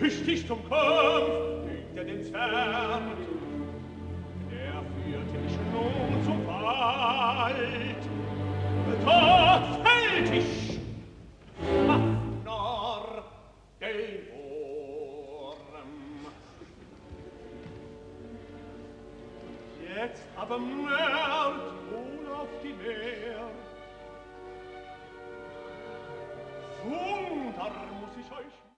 tüchtig zum Kampf, bringt er den Zwerg. Der führte mich nun zum Wald. Da fällt ich, Fafner, den Wurm. Jetzt aber mehrt wohl auf die Meer. Wunder muss ich euch